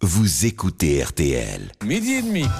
vous écoutez RTL. Midi et demi.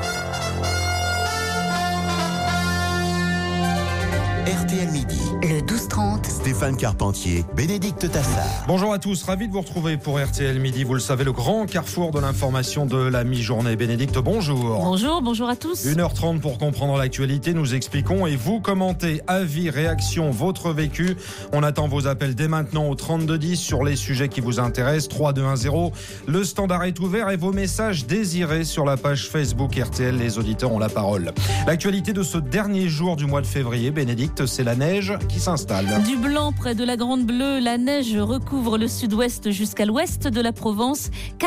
RTL Midi. Le 12-30. Stéphane Carpentier, Bénédicte Tassard. Bonjour à tous, ravi de vous retrouver pour RTL Midi. Vous le savez, le grand carrefour de l'information de la mi-journée. Bénédicte, bonjour. Bonjour à tous. 1h30 pour comprendre l'actualité, nous expliquons et vous commentez. Avis, réaction, votre vécu. On attend vos appels dès maintenant au 3210 sur les sujets qui vous intéressent. 3210. Le standard est ouvert et vos messages désirés sur la page Facebook RTL. Les auditeurs ont la parole. L'actualité de ce dernier jour du mois de février, Bénédicte, c'est la neige qui s'installe. Du blanc près de la Grande Bleue, la neige recouvre le sud-ouest jusqu'à l'ouest de la Provence.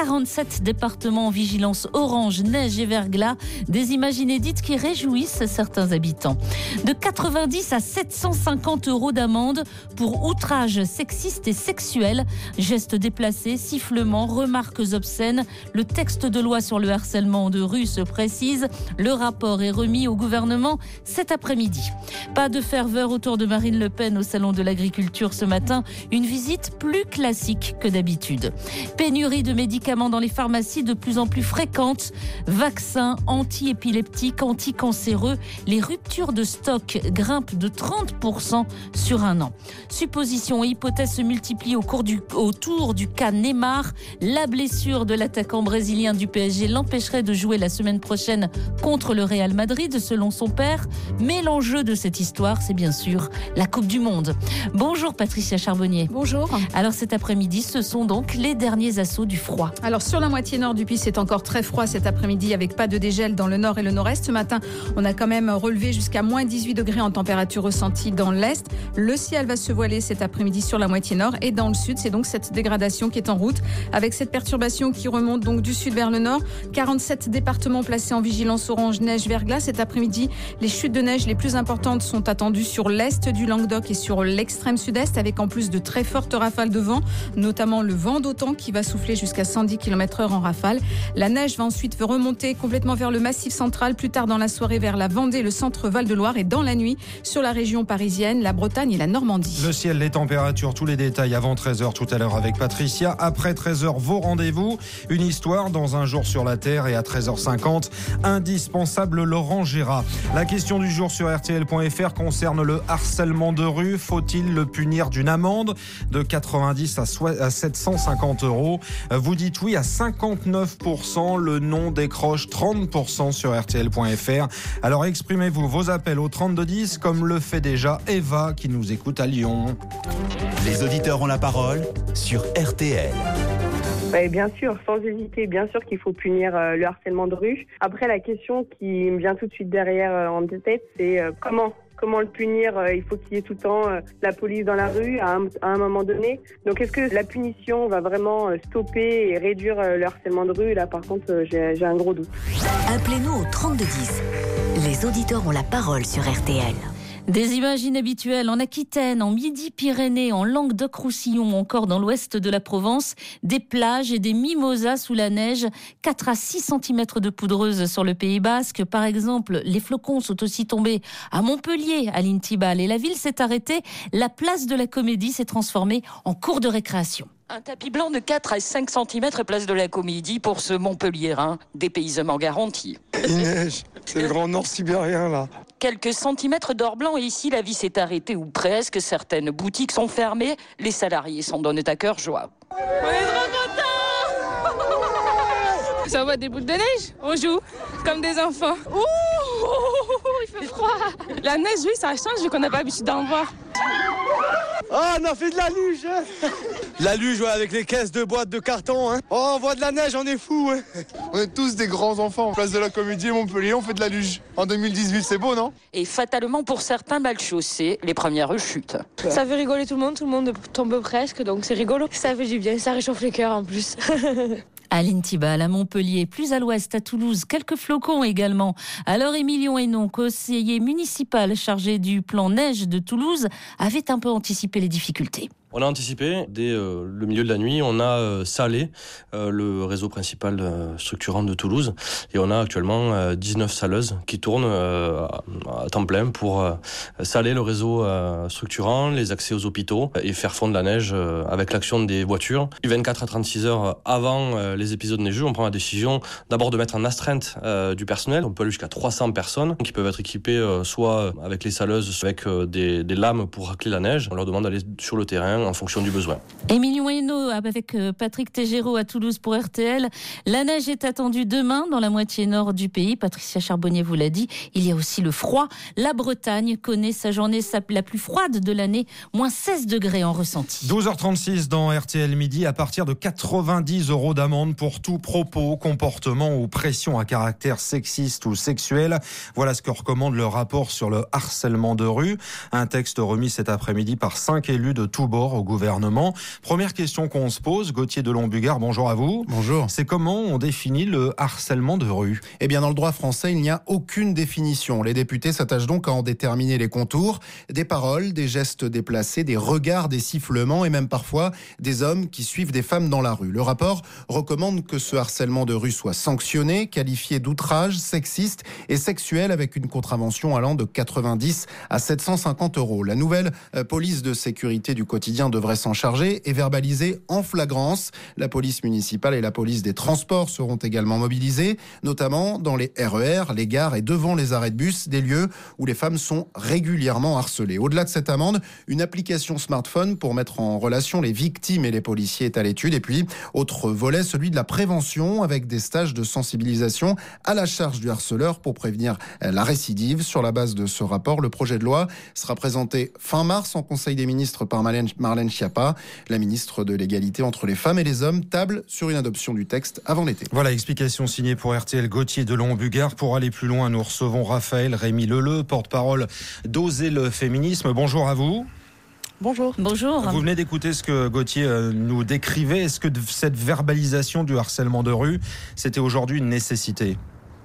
47 départements en vigilance orange, neige et verglas. Des images inédites qui réjouissent certains habitants. De 90 à 750 € d'amende pour outrage sexiste et sexuel. Gestes déplacés, sifflements, remarques obscènes. Le texte de loi sur le harcèlement de rue se précise. Le rapport est remis au gouvernement cet après-midi. Pas de ferveur autour de Marine Le Pen au salon de l'agriculture ce matin. Une visite plus classique que d'habitude. Pénurie de médicaments dans les pharmacies de plus en plus fréquente. Vaccins anti-épileptiques, anti-cancéreux. Les ruptures de stock grimpent de 30% sur un an. Suppositions et hypothèses se multiplient autour du cas Neymar. La blessure de l'attaquant brésilien du PSG l'empêcherait de jouer la semaine prochaine contre le Real Madrid, selon son père. Mais l'enjeu de cette histoire, c'est bien sûr la Coupe du Monde. Bonjour Patricia Charbonnier. Bonjour. Alors cet après-midi, ce sont donc les derniers assauts du froid. Alors sur la moitié nord du pays, c'est encore très froid cet après-midi avec pas de dégel dans le nord et le nord-est. Ce matin, on a quand même relevé jusqu'à moins 18 degrés en température ressentie dans l'est. Le ciel va se voiler cet après-midi sur la moitié nord et dans le sud, c'est donc cette dégradation qui est en route avec cette perturbation qui remonte donc du sud vers le nord. 47 départements placés en vigilance orange, neige, verglas. Cet après-midi, les chutes de neige les plus importantes sont attendues sur l'est du Languedoc et sur l'extrême sud-est avec en plus de très fortes rafales de vent, notamment le vent d'OTAN qui va souffler jusqu'à 110 km/h en rafale. La neige va ensuite remonter complètement vers le massif central, plus tard dans la soirée vers la Vendée, le centre Val-de-Loire et dans la nuit sur la région parisienne, la Bretagne et la Normandie. Le ciel, les températures, tous les détails avant 13h tout à l'heure avec Patricia. Après 13h, vos rendez-vous. Une histoire dans un jour sur la Terre et à 13h50, indispensable Laurent Gérard. La question du jour sur RTL.fr concerne le harcèlement de rue. Faut-il le punir d'une amende de 90 à 750 €? Vous dites oui à 59%, le non décroche 30% sur RTL.fr. Alors exprimez-vous, vos appels au 3210 comme le fait déjà Eva qui nous écoute à Lyon. Les auditeurs ont la parole sur RTL. Ouais, bien sûr, sans hésiter, bien sûr qu'il faut punir le harcèlement de rue. Après, la question qui me vient tout de suite derrière en tête, c'est comment le punir. Il faut qu'il y ait tout le temps la police dans la rue à un moment donné. Donc est-ce que la punition va vraiment stopper et réduire le harcèlement de rue? Là par contre j'ai un gros doute. Appelez-nous au 3210. Les auditeurs ont la parole sur RTL. Des images inhabituelles en Aquitaine, en Midi-Pyrénées, en Languedoc-Roussillon, encore dans l'ouest de la Provence. Des plages et des mimosas sous la neige. 4 à 6 cm de poudreuse sur le Pays Basque. Par exemple, les flocons sont aussi tombés à Montpellier, à l'Intibal. Et la ville s'est arrêtée. La place de la Comédie s'est transformée en cour de récréation. Un tapis blanc de 4 à 5 cm place de la Comédie pour ce Montpelliérain, dépaysement garanti. Il neige, c'est le grand nord sibérien là. Quelques centimètres d'or blanc et ici la vie s'est arrêtée ou presque. Certaines boutiques sont fermées, les salariés s'en donnent à cœur joie. On est trop contents. Ça envoie des boules de neige, on joue comme des enfants. Ouh, il fait froid. La neige, oui, ça change vu qu'on n'a pas l'habitude d'en voir. Ah, on a fait de la luge, hein. La luge, ouais, avec les caisses de boîtes de carton, hein. Oh, on voit de la neige, on est fous, hein. On est tous des grands enfants. Place de la Comédie, Montpellier, on fait de la luge. En 2018, c'est beau, non? Et fatalement pour certains mal chaussés, les premières chutes. Ça fait rigoler tout le monde tombe presque, donc c'est rigolo. Ça fait du bien, ça réchauffe les cœurs en plus. À l'Intibal, à Montpellier, plus à l'ouest, à Toulouse, quelques flocons également. Alors Émilion Hénon, conseiller municipal chargé du plan neige de Toulouse, avait un peu anticipé les difficultés. On a anticipé, dès le milieu de la nuit, on a salé le réseau principal structurant de Toulouse et on a actuellement 19 saleuses qui tournent à temps plein pour saler le réseau structurant, les accès aux hôpitaux et faire fondre la neige avec l'action des voitures. 24 à 36 heures avant les épisodes neigeux, on prend la décision d'abord de mettre en astreinte du personnel. On peut aller jusqu'à 300 personnes qui peuvent être équipées soit avec les saleuses, soit avec des lames pour racler la neige. On leur demande d'aller sur le terrain en fonction du besoin. Émilien Hainaut avec Patrick Tégéraud à Toulouse pour RTL. La neige est attendue demain dans la moitié nord du pays. Patricia Charbonnier vous l'a dit. Il y a aussi le froid. La Bretagne connaît sa journée la plus froide de l'année. Moins 16 degrés en ressenti. 12h36 dans RTL Midi. À partir de 90 € d'amende pour tout propos, comportement ou pression à caractère sexiste ou sexuel. Voilà ce que recommande le rapport sur le harcèlement de rue. Un texte remis cet après-midi par 5 élus de tous bords au gouvernement. Première question qu'on se pose, Gauthier Delon-Bugard, bonjour à vous. Bonjour. C'est comment on définit le harcèlement de rue ? Eh bien, dans le droit français, il n'y a aucune définition. Les députés s'attachent donc à en déterminer les contours. Des paroles, des gestes déplacés, des regards, des sifflements et même parfois des hommes qui suivent des femmes dans la rue. Le rapport recommande que ce harcèlement de rue soit sanctionné, qualifié d'outrage sexiste et sexuel avec une contravention allant de 90 à 750 €. La nouvelle police de sécurité du quotidien devrait s'en charger et verbaliser en flagrance. La police municipale et la police des transports seront également mobilisées, notamment dans les RER, les gares et devant les arrêts de bus, des lieux où les femmes sont régulièrement harcelées. Au-delà de cette amende, une application smartphone pour mettre en relation les victimes et les policiers est à l'étude. Et puis, autre volet, celui de la prévention avec des stages de sensibilisation à la charge du harceleur pour prévenir la récidive. Sur la base de ce rapport, le projet de loi sera présenté fin mars en Conseil des ministres par Marlène Schiappa. La ministre de l'égalité entre les femmes et les hommes table sur une adoption du texte avant l'été. Voilà, explication signée pour RTL Gauthier Delon-Bugard. Pour aller plus loin, nous recevons Raphaël Rémy Leleu, porte-parole d'Oser le féminisme. Bonjour à vous. Bonjour. Bonjour. Vous venez d'écouter ce que Gauthier nous décrivait. Est-ce que cette verbalisation du harcèlement de rue, c'était aujourd'hui une nécessité ?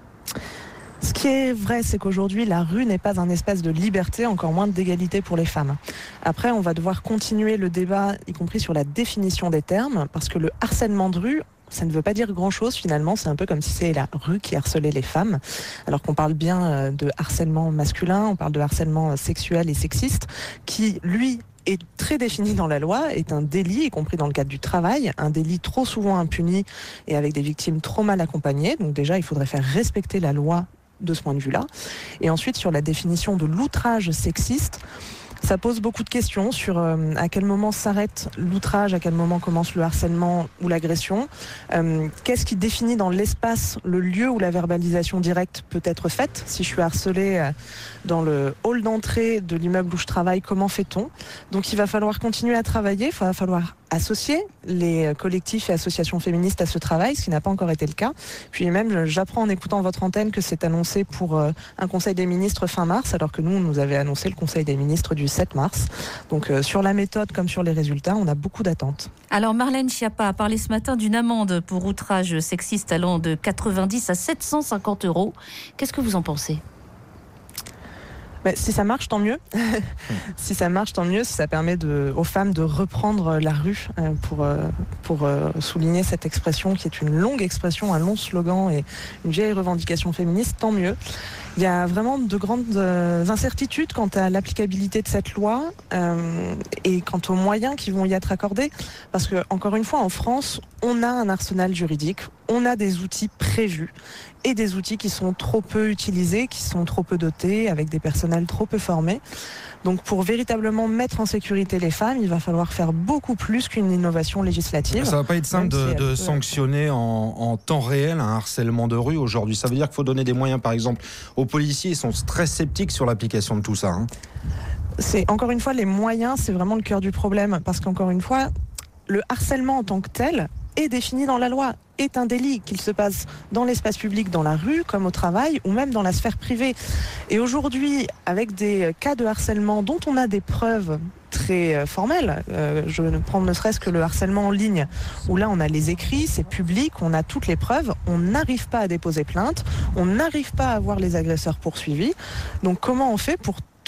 Ce qui est vrai, c'est qu'aujourd'hui, la rue n'est pas un espace de liberté, encore moins d'égalité pour les femmes. Après, on va devoir continuer le débat, y compris sur la définition des termes, parce que le harcèlement de rue, ça ne veut pas dire grand-chose finalement, c'est un peu comme si c'est la rue qui harcelait les femmes, alors qu'on parle bien de harcèlement masculin, on parle de harcèlement sexuel et sexiste, qui, lui, est très défini dans la loi, est un délit, y compris dans le cadre du travail, un délit trop souvent impuni et avec des victimes trop mal accompagnées. Donc déjà, il faudrait faire respecter la loi de ce point de vue-là. Et ensuite, sur la définition de l'outrage sexiste, ça pose beaucoup de questions sur à quel moment s'arrête l'outrage, à quel moment commence le harcèlement ou l'agression. Qu'est-ce qui définit dans l'espace le lieu où la verbalisation directe peut être faite ? Si je suis harcelée dans le hall d'entrée de l'immeuble où je travaille, comment fait-on ? Donc il va falloir continuer à travailler, il va falloir associer les collectifs et associations féministes à ce travail, ce qui n'a pas encore été le cas. Puis même, j'apprends en écoutant votre antenne que c'est annoncé pour un Conseil des ministres fin mars, alors que nous, on nous avait annoncé le Conseil des ministres du 7 mars. Donc sur la méthode comme sur les résultats, on a beaucoup d'attentes. Alors Marlène Schiappa a parlé ce matin d'une amende pour outrage sexiste allant de 90 à 750 €. Qu'est-ce que vous en pensez ? Si ça marche, tant mieux. Si ça marche, tant mieux. Si ça permet aux femmes de reprendre la rue pour souligner cette expression qui est une longue expression, un long slogan et une vieille revendication féministe, tant mieux. Il y a vraiment de grandes incertitudes quant à l'applicabilité de cette loi et quant aux moyens qui vont y être accordés. Parce que, encore une fois, en France, on a un arsenal juridique, on a des outils prévus et des outils qui sont trop peu utilisés, qui sont trop peu dotés, avec des personnels trop peu formés. Donc pour véritablement mettre en sécurité les femmes, il va falloir faire beaucoup plus qu'une innovation législative. Ça va pas être simple de sanctionner en temps réel un harcèlement de rue aujourd'hui. Ça veut dire qu'il faut donner des moyens, par exemple, aux policiers. Ils sont très sceptiques sur l'application de tout ça. C'est encore une fois, les moyens, c'est vraiment le cœur du problème. Parce qu'encore une fois, le harcèlement en tant que tel est défini dans la loi, est un délit, qu'il se passe dans l'espace public, dans la rue, comme au travail, ou même dans la sphère privée. Et aujourd'hui, avec des cas de harcèlement dont on a des preuves très formelles, je ne prends ne serait-ce que le harcèlement en ligne, où là on a les écrits, c'est public, on a toutes les preuves, on n'arrive pas à déposer plainte, on n'arrive pas à avoir les agresseurs poursuivis. Donc comment on fait pour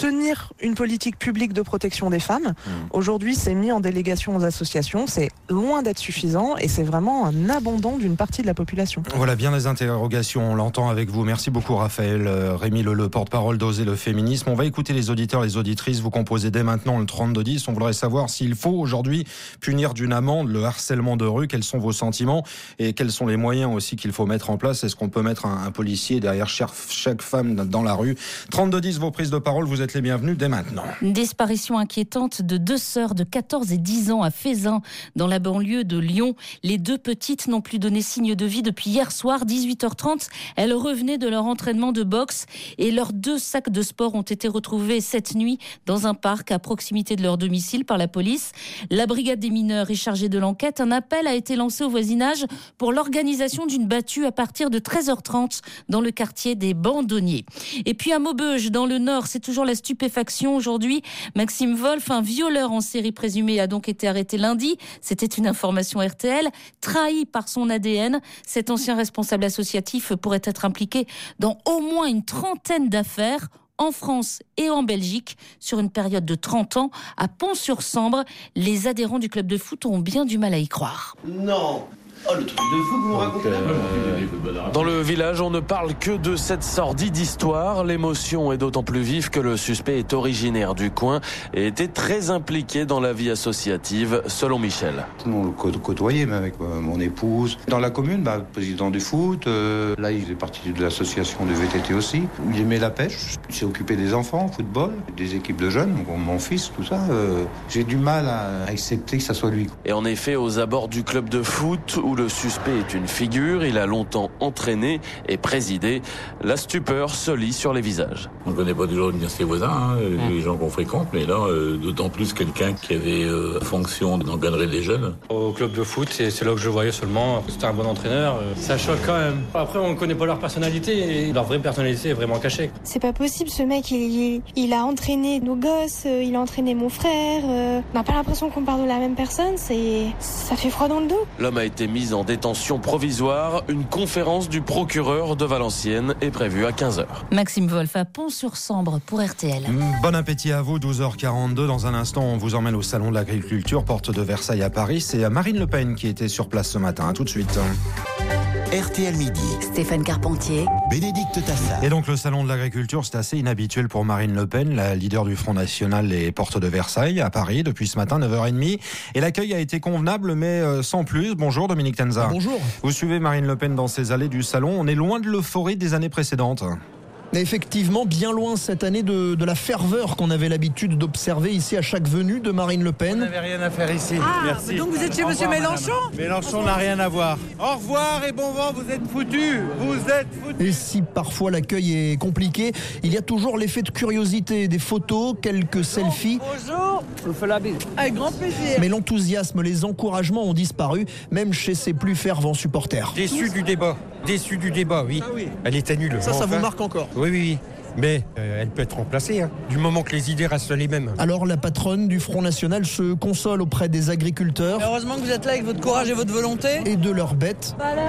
tenir une politique publique de protection des femmes. Aujourd'hui, c'est mis en délégation aux associations. C'est loin d'être suffisant et c'est vraiment un abandon d'une partie de la population. Voilà, bien des interrogations, on l'entend avec vous. Merci beaucoup Raphaël. Rémi le porte-parole d'Oser le féminisme. On va écouter les auditeurs, les auditrices. Vous composez dès maintenant le 3210. On voudrait savoir s'il faut aujourd'hui punir d'une amende le harcèlement de rue. Quels sont vos sentiments et quels sont les moyens aussi qu'il faut mettre en place? Est-ce qu'on peut mettre un policier derrière chaque femme dans la rue? 3210, vos prises de parole, vous êtes les bienvenus dès maintenant. Une disparition inquiétante de 2 sœurs de 14 et 10 ans à Fézin, dans la banlieue de Lyon. Les 2 petites n'ont plus donné signe de vie depuis hier soir, 18h30. Elles revenaient de leur entraînement de boxe et leurs 2 sacs de sport ont été retrouvés cette nuit dans un parc à proximité de leur domicile par la police. La brigade des mineurs est chargée de l'enquête. Un appel a été lancé au voisinage pour l'organisation d'une battue à partir de 13h30 dans le quartier des Bandonniers. Et puis à Maubeuge, dans le Nord, c'est toujours la stupéfaction aujourd'hui. Maxime Wolf, un violeur en série présumé, a donc été arrêté lundi. C'était une information RTL. Trahi par son ADN, cet ancien responsable associatif pourrait être impliqué dans au moins une 30aine d'affaires en France et en Belgique sur une période de 30 ans. À Pont-sur-Sambre, les adhérents du club de foot ont bien du mal à y croire. Non. Oh, le truc de fou que vous me racontez. Dans le village, on ne parle que de cette sordide histoire. L'émotion est d'autant plus vive que le suspect est originaire du coin et était très impliqué dans la vie associative, selon Michel. On le côtoyait même avec mon épouse. Dans la commune, président du foot. Là, il est parti de l'association de VTT aussi. Il aimait la pêche. Il s'est occupé des enfants, football, des équipes de jeunes, donc mon fils, tout ça. J'ai du mal à accepter que ça soit lui. Et en effet, aux abords du club de foot, où le suspect est une figure, il a longtemps entraîné et présidé. La stupeur se lit sur les visages. On ne connaît pas toujours bien ses voisins, les gens qu'on fréquente, mais là, d'autant plus quelqu'un qui avait fonction d'encadrer les jeunes. Au club de foot, c'est là que je le voyais seulement. C'était un bon entraîneur. Ça choque quand même. Après, on ne connaît pas leur personnalité et leur vraie personnalité est vraiment cachée. C'est pas possible, ce mec, il a entraîné nos gosses, il a entraîné mon frère. On n'a pas l'impression qu'on parle de la même personne, ça fait froid dans le dos. L'homme a été mis en détention provisoire. Une conférence du procureur de Valenciennes est prévue à 15h. Maxime Wolf à Pont-sur-Sambre pour RTL. Bon appétit à vous, 12h42. Dans un instant, on vous emmène au Salon de l'Agriculture, porte de Versailles à Paris. C'est Marine Le Pen qui était sur place ce matin. À tout de suite. RTL Midi. Stéphane Carpentier. Bénédicte Tassat. Et donc le Salon de l'Agriculture, c'est assez inhabituel pour Marine Le Pen, la leader du Front National et porte de Versailles à Paris depuis ce matin, 9h30. Et l'accueil a été convenable, mais sans plus. Bonjour Dominique Tenza. Bonjour. Vous suivez Marine Le Pen dans ses allées du Salon. On est loin de l'euphorie des années précédentes. Effectivement, bien loin cette année de la ferveur qu'on avait l'habitude d'observer ici à chaque venue de Marine Le Pen. On n'avait rien à faire ici. Merci. Donc vous êtes chez Monsieur Mélenchon ? Mélenchon n'a rien à voir. Au revoir et bon vent, vous êtes foutus. Vous êtes foutus. Et si parfois l'accueil est compliqué, il y a toujours l'effet de curiosité, des photos, quelques selfies. Bonjour. Je vous fais la bise. Avec grand plaisir. Mais l'enthousiasme, les encouragements ont disparu, même chez ses plus fervents supporters. Déçu du débat, oui. Ah oui. Elle était nulle. Ça vous marque encore ? Oui. Mais elle peut être remplacée, du moment que les idées restent les mêmes. Alors la patronne du Front National se console auprès des agriculteurs. Heureusement que vous êtes là avec votre courage et votre volonté. Et de leurs bêtes. Alors ?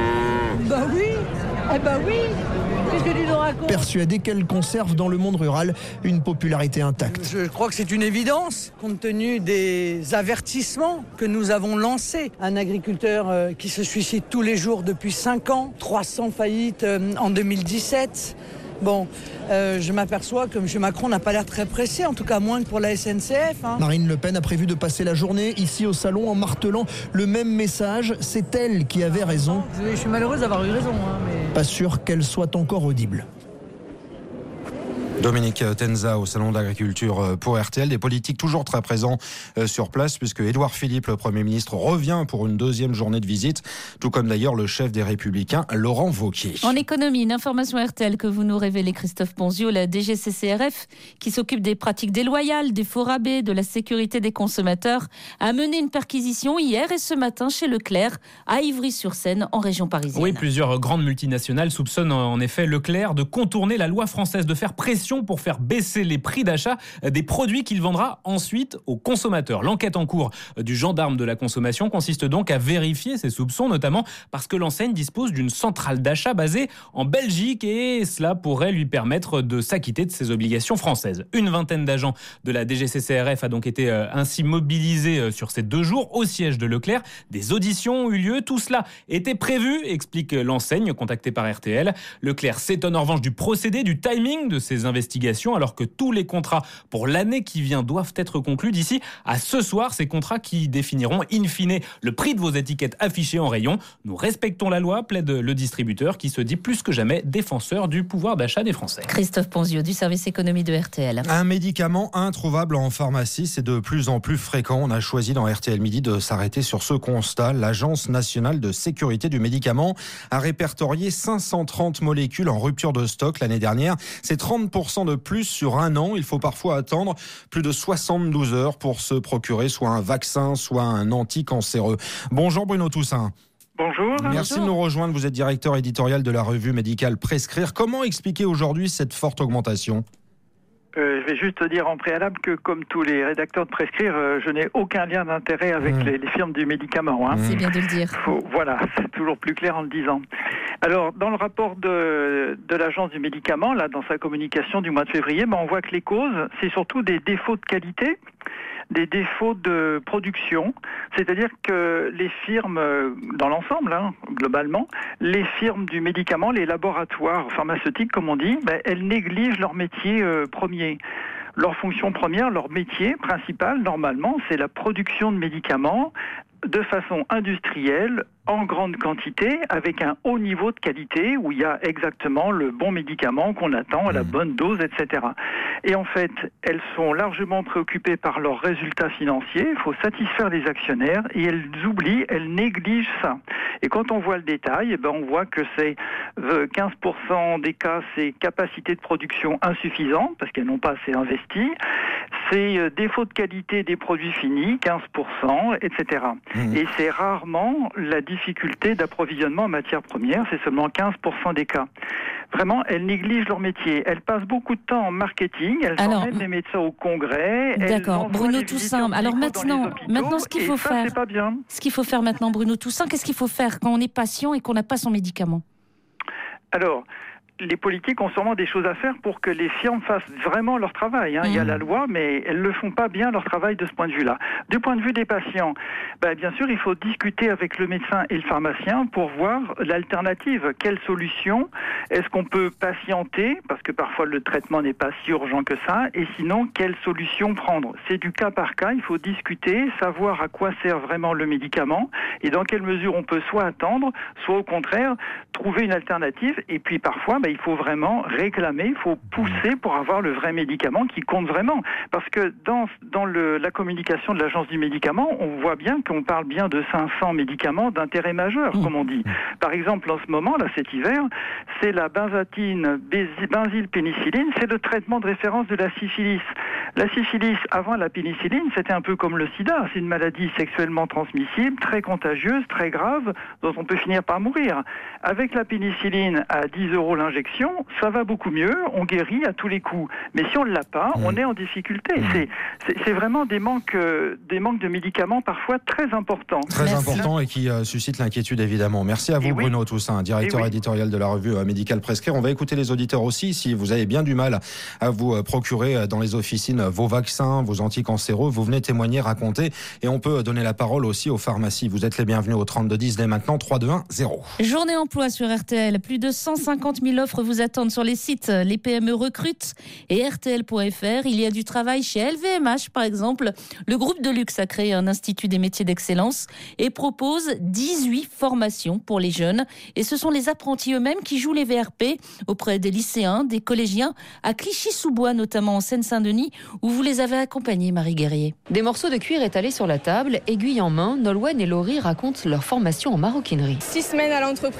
Oui. Qu'est-ce que tu nous racontes ? Persuadée qu'elle conserve dans le monde rural une popularité intacte. Je crois que c'est une évidence, compte tenu des avertissements que nous avons lancés. Un agriculteur qui se suicide tous les jours depuis 5 ans, 300 faillites en 2017. Bon, je m'aperçois que M. Macron n'a pas l'air très pressé, en tout cas moins que pour la SNCF. Marine Le Pen a prévu de passer la journée ici au salon en martelant le même message. C'est elle qui avait raison. Je suis malheureuse d'avoir eu raison. Mais... Pas sûr qu'elle soit encore audible. Dominique Tenza au Salon de l'Agriculture pour RTL. Des politiques toujours très présents sur place puisque Édouard Philippe, le Premier ministre, revient pour une deuxième journée de visite, tout comme d'ailleurs le chef des Républicains, Laurent Wauquiez. En économie, une information RTL que vous nous révélez, Christophe Ponzio, la DGCCRF, qui s'occupe des pratiques déloyales, des faux rabais, de la sécurité des consommateurs, a mené une perquisition hier et ce matin chez Leclerc, à Ivry-sur-Seine, en région parisienne. Oui, plusieurs grandes multinationales soupçonnent en effet Leclerc de contourner la loi française, de faire pression pression pour faire baisser les prix d'achat des produits qu'il vendra ensuite aux consommateurs. L'enquête en cours du gendarme de la consommation consiste donc à vérifier ces soupçons, notamment parce que l'enseigne dispose d'une centrale d'achat basée en Belgique et cela pourrait lui permettre de s'acquitter de ses obligations françaises. Une vingtaine d'agents de la DGCCRF a donc été ainsi mobilisés sur ces 2 jours au siège de Leclerc. Des auditions ont eu lieu. Tout cela était prévu, explique l'enseigne contactée par RTL. Leclerc s'étonne en revanche du procédé, du timing de ces investigations, alors que tous les contrats pour l'année qui vient doivent être conclus d'ici à ce soir. Ces contrats qui définiront in fine le prix de vos étiquettes affichées en rayon. Nous respectons la loi, plaide le distributeur qui se dit plus que jamais défenseur du pouvoir d'achat des Français. Christophe Ponzio du service économie de RTL. Un médicament introuvable en pharmacie, c'est de plus en plus fréquent. On a choisi dans RTL Midi de s'arrêter sur ce constat. L'Agence nationale de sécurité du médicament a répertorié 530 molécules en rupture de stock l'année dernière. C'est 30% de plus sur un an. Il faut parfois attendre plus de 72 heures pour se procurer soit un vaccin, soit un anticancéreux. Bonjour Bruno Toussaint. Bonjour. Merci de nous rejoindre. Vous êtes directeur éditorial de la revue médicale Prescrire. Comment expliquer aujourd'hui cette forte augmentation ? Je vais juste dire en préalable que, comme tous les rédacteurs de Prescrire, je n'ai aucun lien d'intérêt avec les firmes du médicament. C'est bien de le dire. Voilà, c'est toujours plus clair en le disant. Alors, dans le rapport de l'Agence du médicament, là, dans sa communication du mois de février, on voit que les causes, c'est surtout des défauts de qualité, des défauts de production, c'est-à-dire que les firmes, dans l'ensemble, globalement, les firmes du médicament, les laboratoires pharmaceutiques, comme on dit, elles négligent leur métier premier. Leur fonction première, leur métier principal, normalement, c'est la production de médicaments de façon industrielle, en grande quantité, avec un haut niveau de qualité, où il y a exactement le bon médicament qu'on attend à la bonne dose, etc. Et en fait, elles sont largement préoccupées par leurs résultats financiers, il faut satisfaire les actionnaires, et elles négligent ça. Et quand on voit le détail, on voit que c'est 15% des cas, c'est capacité de production insuffisante, parce qu'elles n'ont pas assez investi, c'est défaut de qualité des produits finis, 15%, etc. Et c'est rarement la difficulté d'approvisionnement en matières premières, c'est seulement 15% des cas. Vraiment, elles négligent leur métier. Elles passent beaucoup de temps en marketing, elles emmènent les médecins au congrès. D'accord, Bruno Toussaint. Alors maintenant, ce qu'il faut faire, c'est pas bien. Ce qu'il faut faire maintenant, Bruno Toussaint, qu'est-ce qu'il faut faire quand on est patient et qu'on n'a pas son médicament ? Alors, les politiques ont sûrement des choses à faire pour que les firmes fassent vraiment leur travail. Il y a la loi, mais elles ne font pas bien leur travail de ce point de vue-là. Du point de vue des patients, bien sûr, il faut discuter avec le médecin et le pharmacien pour voir l'alternative. Quelle solution ? Est-ce qu'on peut patienter ? Parce que parfois le traitement n'est pas si urgent que ça. Et sinon, quelle solution prendre ? C'est du cas par cas. Il faut discuter, savoir à quoi sert vraiment le médicament et dans quelle mesure on peut soit attendre, soit au contraire trouver une alternative. Et puis parfois, il faut vraiment réclamer, il faut pousser pour avoir le vrai médicament qui compte vraiment. Parce que dans la communication de l'Agence du médicament, on voit bien qu'on parle bien de 500 médicaments d'intérêt majeur, comme on dit. Par exemple, en ce moment, là, cet hiver, c'est la benzatine, benzylpénicilline, c'est le traitement de référence de la syphilis. La syphilis, avant la pénicilline, c'était un peu comme le sida. C'est une maladie sexuellement transmissible, très contagieuse, très grave, dont on peut finir par mourir. Avec la pénicilline à 10 € l'injection, ça va beaucoup mieux, on guérit à tous les coups. Mais si on ne l'a pas, on est en difficulté. C'est vraiment des manques de médicaments parfois très importants. Très importants et qui suscitent l'inquiétude évidemment. Merci à vous Bruno Toussaint, directeur éditorial de la revue médicale Prescrire. On va écouter les auditeurs aussi. Si vous avez bien du mal à vous procurer dans les officines vos vaccins, vos anticancéreux, vous venez témoigner, raconter et on peut donner la parole aussi aux pharmacies. Vous êtes les bienvenus au 3210 dès maintenant, 321 0. Journée emploi sur RTL. Plus de 150 000 offres vous attendent sur les sites Les PME recrutent et RTL.fr. Il y a du travail chez LVMH par exemple. Le groupe de luxe a créé un institut des métiers d'excellence et propose 18 formations pour les jeunes. Et ce sont les apprentis eux-mêmes qui jouent les VRP auprès des lycéens, des collégiens, à Clichy-sous-Bois notamment en Seine-Saint-Denis où vous les avez accompagnés, Marie Guerrier. Des morceaux de cuir étalés sur la table, aiguilles en main, Nolwenn et Laurie racontent leur formation en maroquinerie. 6 semaines à l'entreprise et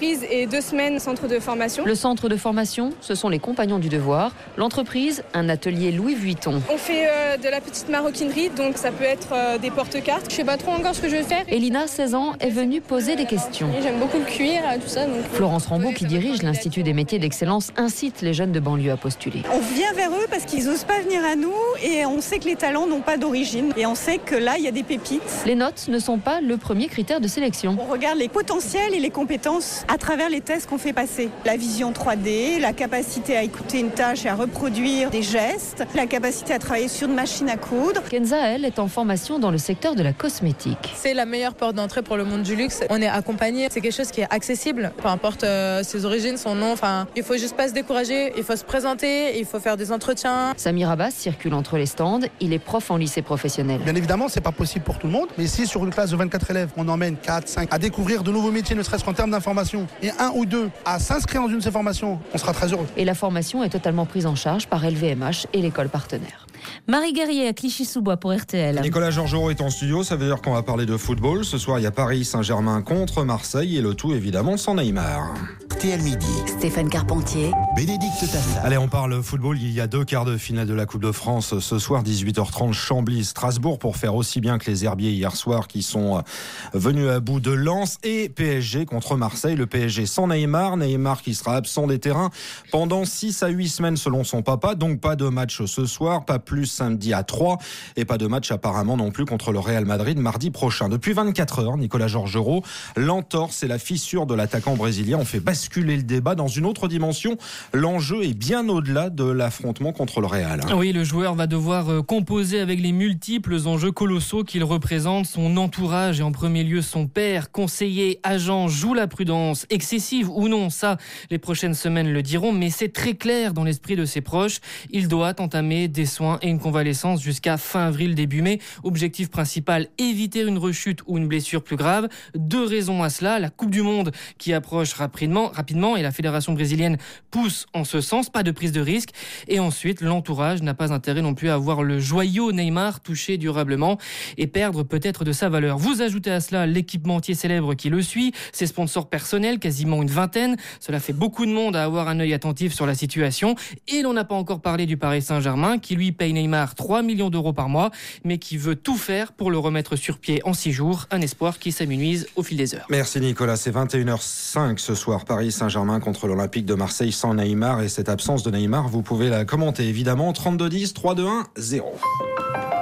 fait 2 semaines centre de formation. Le centre de formation, ce sont les Compagnons du Devoir. L'entreprise, un atelier Louis Vuitton. On fait de la petite maroquinerie, donc ça peut être des porte-cartes. Je sais pas trop encore ce que je vais faire. Elina, 16 ans, est venue poser des questions. J'aime beaucoup le cuir, tout ça. Donc... Florence Rambaud, qui dirige l'Institut des métiers d'excellence, incite les jeunes de banlieue à postuler. On vient vers eux parce qu'ils n'osent pas venir à nous et on sait que les talents n'ont pas d'origine. Et on sait que là, il y a des pépites. Les notes ne sont pas le premier critère de sélection. On regarde les potentiels et les compétences à travers les tests qu'on fait passer. La vision 3D, la capacité à écouter une tâche et à reproduire des gestes, la capacité à travailler sur une machine à coudre. Kenza, elle, est en formation dans le secteur de la cosmétique. C'est la meilleure porte d'entrée pour le monde du luxe. On est accompagné, c'est quelque chose qui est accessible, peu importe ses origines, son nom. Enfin, il faut juste pas se décourager, il faut se présenter, il faut faire des entretiens. Samir Abbas circule entre les stands, il est prof en lycée professionnel. Bien évidemment, c'est pas possible pour tout le monde, mais si sur une classe de 24 élèves, on emmène 4, 5 à découvrir de nouveaux métiers, ne serait-ce qu'en termes d'information, et 1 ou 2 à s'inscrire dans une de ces formations, on sera très heureux. Et la formation est totalement prise en charge par LVMH et l'école partenaire. Marie Guerrier à Clichy-sous-Bois pour RTL. Nicolas Georgerot est en studio, ça veut dire qu'on va parler de football. Ce soir, il y a Paris Saint-Germain contre Marseille et le tout évidemment sans Neymar. RTL Midi. Stéphane Carpentier. Bénédicte Tassat. Allez, on parle football. Il y a 2 quarts de finale de la Coupe de France. Ce soir, 18h30, Chambly-Strasbourg pour faire aussi bien que les Herbiers hier soir qui sont venus à bout de Lens, et PSG contre Marseille. Le PSG sans Neymar. Neymar qui sera absent des terrains pendant 6 à 8 semaines selon son papa. Donc pas de match ce soir, pas plus samedi à 3 et pas de match apparemment non plus contre le Real Madrid mardi prochain. Depuis 24 heures, Nicolas Georgerot, l'entorse et la fissure de l'attaquant brésilien ont fait basculer le débat dans une autre dimension. L'enjeu est bien au-delà de l'affrontement contre le Real. Oui, le joueur va devoir composer avec les multiples enjeux colossaux qu'il représente. Son entourage et en premier lieu son père, conseiller, agent, joue la prudence, excessive ou non, ça les prochaines semaines le diront, mais c'est très clair dans l'esprit de ses proches. Il doit entamer des soins et une convalescence jusqu'à fin avril, début mai. Objectif principal, éviter une rechute ou une blessure plus grave. 2 raisons à cela. La Coupe du Monde qui approche rapidement et la fédération brésilienne pousse en ce sens. Pas de prise de risque. Et ensuite, l'entourage n'a pas intérêt non plus à voir le joyau Neymar touché durablement et perdre peut-être de sa valeur. Vous ajoutez à cela l'équipementier célèbre qui le suit, ses sponsors personnels, quasiment une vingtaine. Cela fait beaucoup de monde à avoir un œil attentif sur la situation. Et l'on n'a pas encore parlé du Paris Saint-Germain qui lui paye Neymar 3 millions d'euros par mois, mais qui veut tout faire pour le remettre sur pied en 6 jours. Un espoir qui s'amenuise au fil des heures. Merci Nicolas, c'est 21h05 ce soir. Paris Saint-Germain contre l'Olympique de Marseille sans Neymar, et cette absence de Neymar, vous pouvez la commenter évidemment. 32-10, 3-2-1, 0.